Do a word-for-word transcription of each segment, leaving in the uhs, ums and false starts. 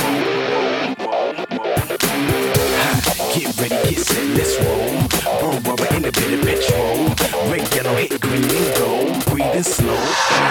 Get ready, get set, let's roll. Burn rubber in a bit of petrol. Red, yellow, hit green and gold. Breathing slow.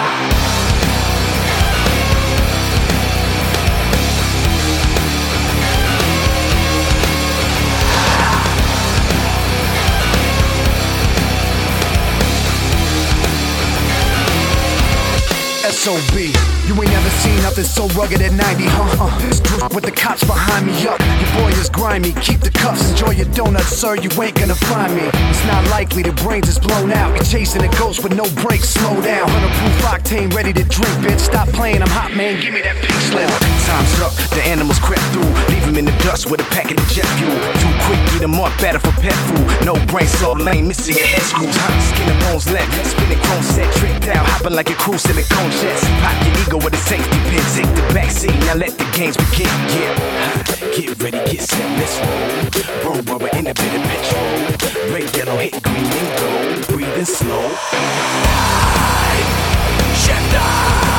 S O B, you ain't never seen nothing so rugged at ninety, huh? Uh, with the cops behind me up, your boy is grimy. Keep the cuffs, enjoy your donuts, sir, you ain't gonna find me. It's not likely, the brains is blown out. You're chasing a ghost with no brakes, slow down. one hundred proof octane, ready to drink, bitch. Stop playing, I'm hot, man, give me that pink slip. Time's up, the animals crept through. Leave him in the dust with a packet of jet fuel. Too quick, get him up, better for pet food. No brain, so lame, missing your head screws. Hot skin and bones left, spinning chrome set, tricked out, hopping like a cruise silicone jets. Pop your ego with a safety pin, take the backseat, now let the games begin. Yeah, get ready, get set, let's roll. Burn rubber in a bit of petrol. Red, yellow, hit green and gold. Breathing slow. Shifter.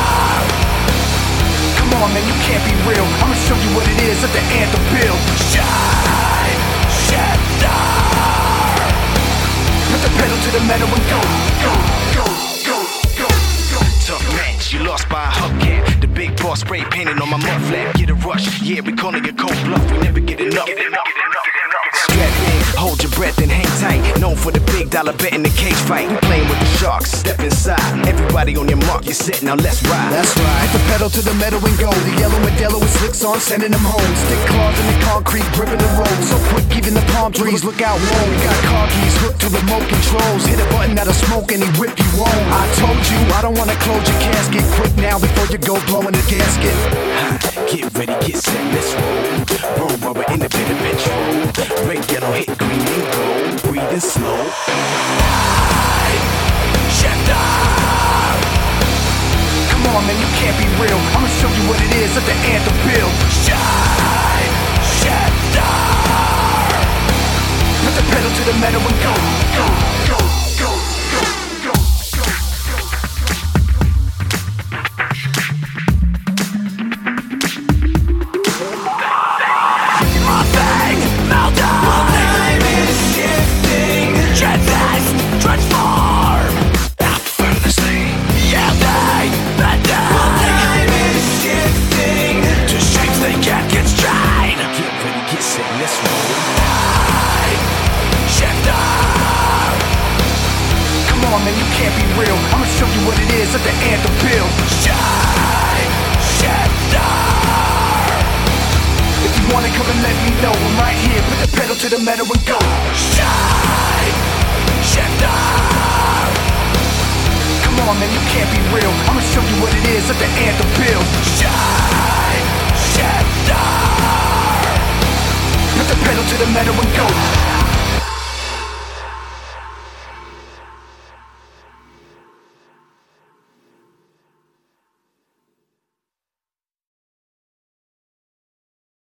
Come on, man, you can't be real. I'ma show you what it is at the anthem build. Shine, shifter. Put the pedal to the metal and go, go, go, go, go, go. Tough match, you lost by a hubcap. The big boss spray painted on my mud flap. Get a rush, yeah, we calling it cold bluff. We never get enough. Get enough. Strap in, hold your breath and hang tight. Known for the big dollar bet in the cage fight. We playing with the sharks, step inside. Everybody on your mark, you're set, now let's ride. That's right. Put the pedal to the metal and go. The yellow Modelo with slicks on, sending them home. Stick claws in the concrete, gripping the road. So quick, even the palm trees look out low. We got car keys hooked to remote controls. Hit a button that'll smoke and he whip you home. I told you, I don't wanna close your casket. Quick now before you go blowing the gasket. Get ready, get set, let's roll. Burn rubber in a bit of petrol. Red, yellow, hit green and gold. Breathing slow. Shifter. Come on, man, you can't be real. I'ma show you what it is at the anthem build. Shine, shifter. Put the pedal to the metal and go, go, go, go, go, go, my thing, meltdown. My time is shifting. Transist, transform. Effortlessly. Yielding, bending. My time is shifting. To shapes they can't constrain. Get ready, get set, let's roll. Shifter. Come on, man, you can't be real. I'ma show you what it is at the anthem build. Shine, shifter. If you wanna come and let me know, I'm right here. Put the pedal to the metal and go. Shine, shifter. Come on, man, you can't be real. I'ma show you what it is at the anthem build. Shine, shifter. Put the pedal to the metal and go.